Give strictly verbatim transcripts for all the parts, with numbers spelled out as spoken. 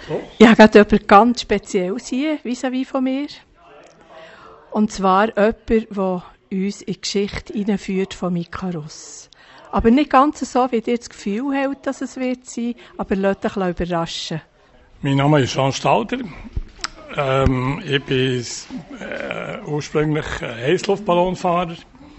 So. Ich habe gerade jemanden ganz Spezielles hier, vis-à-vis von mir. Und zwar jemand, der uns in die Geschichte hineinführt von Ikarus. Aber nicht ganz so, wie ihr das Gefühl habt, dass es wird sein, aber lasst euch überraschen. Mein Name ist Jean Stalder. Ähm, ich bin äh, ursprünglich Heißluftballonfahrer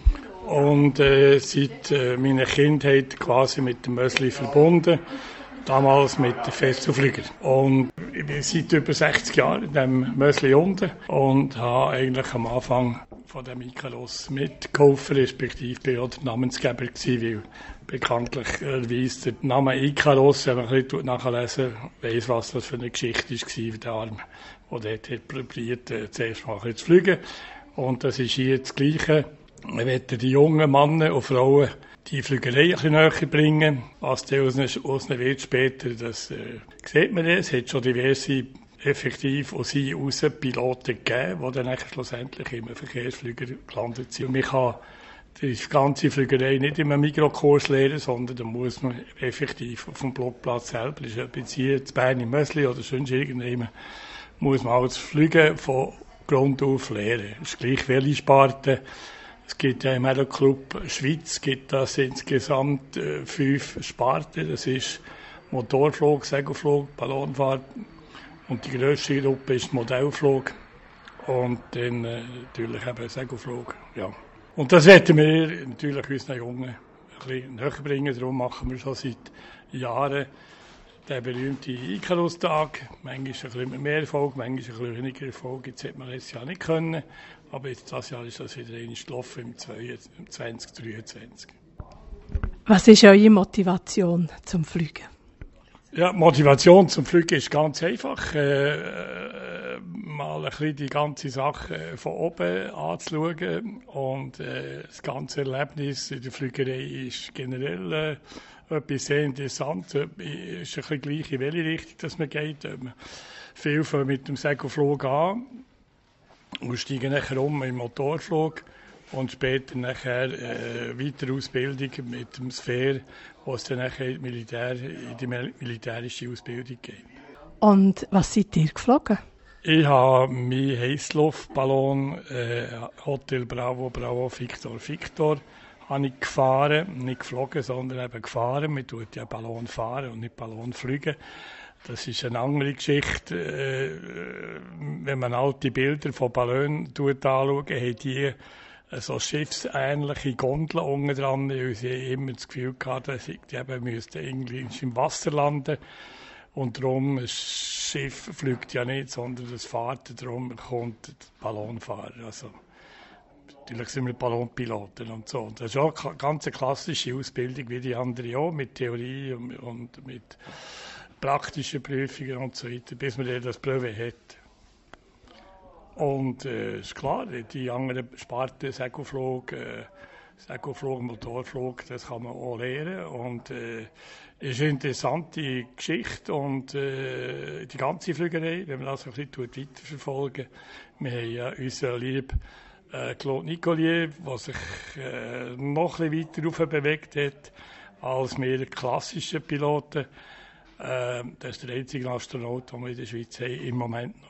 und äh, seit äh, meiner Kindheit quasi mit dem Mösli verbunden. Damals mit den Festzuflieger. Und ich bin seit über sechzig Jahren in diesem Mösli unten und habe eigentlich am Anfang von dem Ikarus mitgeholfen, respektive bin auch der Namensgeber gewesen, weil bekanntlich erweist der Name Ikarus, wenn man ein bisschen nachlesen weiss, was das für eine Geschichte war für den Arm, der dort hat probiert, äh, zuerst mal zu fliegen. Und das ist hier das Gleiche. Wir wollen die jungen Männer und Frauen die Flügerei ein bisschen näher bringen, was dann aus ihnen wird später, das äh, sieht man jetzt. Es hat schon diverse effektiv aus sich raus Piloten gegeben, die dann schlussendlich im Verkehrsflüger gelandet sind. Und man kann die ganze Flügerei nicht in einem Mikrokurs lernen, sondern da muss man effektiv auf dem Blockplatz selber, das ist etwas hier in Bern im Mösli oder sonst irgendjemand, muss man auch das Fliegen von Grund auf lernen. Es ist gleich welche Sparte. Es gibt ja im Aeroclub Schweiz gibt das insgesamt äh, fünf Sparten. Das ist Motorflug, Segelflug, Ballonfahrt und die grösste Gruppe ist Modellflug und dann äh, natürlich eben Segelflug. Ja. Und das werden wir natürlich unseren Jungen ein bisschen näher bringen. Darum machen wir schon seit Jahren den berühmten Ikarus-Tag. Manchmal ein bisschen mehr Erfolg, manchmal ein bisschen weniger Erfolg. Jetzt hätte man letztes Jahr nicht können. Aber jetzt, das Jahr ist das wieder einmal gelaufen im zwanzig dreiundzwanzig. Was ist eure Motivation zum Fliegen? Ja, Motivation zum Fliegen ist ganz einfach. Äh, äh, mal ein bisschen die ganze Sache von oben anzuschauen. Und äh, das ganze Erlebnis in der Fliegerei ist generell äh, etwas sehr interessant. Es ist ein bisschen gleich, in welche Richtung dass man geht. Ähm, viel von mit dem Segelflug an. Wir steigen nachher um im Motorflug und später nachher äh, weitere Ausbildung mit dem Sphere, wo es dann nachher in die, Militär, in die militärische Ausbildung geht. Und was seid ihr geflogen? Ich habe meinen Heißluftballon äh, Hotel Bravo, Bravo, Victor, Victor habe ich gefahren, nicht geflogen, sondern eben gefahren. Man tut ja Ballon fahren und nicht Ballon fliegen. Das ist eine andere Geschichte. Äh, wenn man alte Bilder von Ballons anschaut, haben die so schiffsähnliche Gondeln unten dran, weil sie immer das Gefühl hatten, dass sie eben müssten irgendwie im Wasser landen. Und darum, ein Schiff fliegt ja nicht, sondern es fährt, darum kommt der Ballonfahrer. Also, natürlich sind wir Ballonpiloten und so. Und das ist auch eine ganz klassische Ausbildung, wie die andere auch, mit Theorie und, und mit praktischen Prüfungen und so weiter, bis man das Prüfe hat. Und äh, ist klar, die anderen Sparten, Segelflug, äh, Segelflug, Motorflug, das kann man auch lernen. Und äh, ist eine interessante Geschichte und äh, die ganze Flügerei, wenn man das ein bisschen weiterverfolgen. Wir haben ja unseren lieben äh, Claude Nicollier, der sich äh, noch ein bisschen weiter rauf bewegt hat als wir klassischen Piloten. Äh, das ist der einzige Astronaut, den wir in der Schweiz haben, im Moment noch.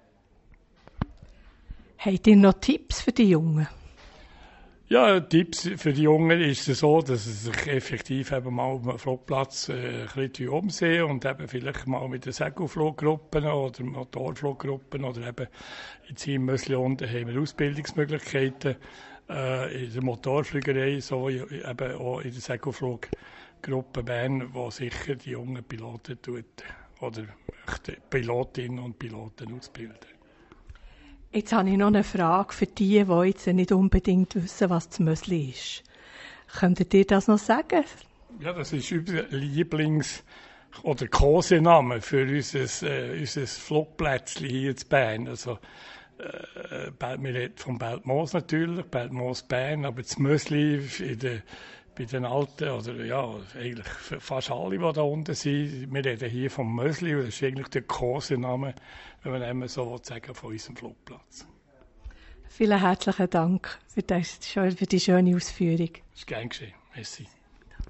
Ja. Habt ihr noch Tipps für die Jungen? Ja, Tipps für die Jungen ist es so, dass sie sich effektiv eben mal auf dem Flugplatz äh, ein bisschen umsehen und eben vielleicht mal mit den Segelfluggruppen oder Motorfluggruppen oder eben jetzt hier im Mösli unten haben wir Ausbildungsmöglichkeiten äh, in der Motorflügerei, so eben auch in der Segelfluggruppe Bern, wo sicher die jungen Piloten tut oder Pilotinnen und Piloten ausbilden. Jetzt habe ich noch eine Frage für die, die jetzt nicht unbedingt wissen, was das Mösli ist. Könntet ihr das noch sagen? Ja, das ist unser Lieblings- oder Kosename für unser, äh, unser Flugplätzchen hier in Bern. Also, äh, wir reden von Beltmoos natürlich, Beltmoos Bern, aber das Mösli in der, bei den Alten, oder ja, eigentlich fast alle, die da unten sind, wir reden hier vom Mösli, das ist eigentlich der Kosename, wenn man immer so sagen, von unserem Flugplatz. Vielen herzlichen Dank für, das, für die schöne Ausführung. Das ist gern geschehen. Merci.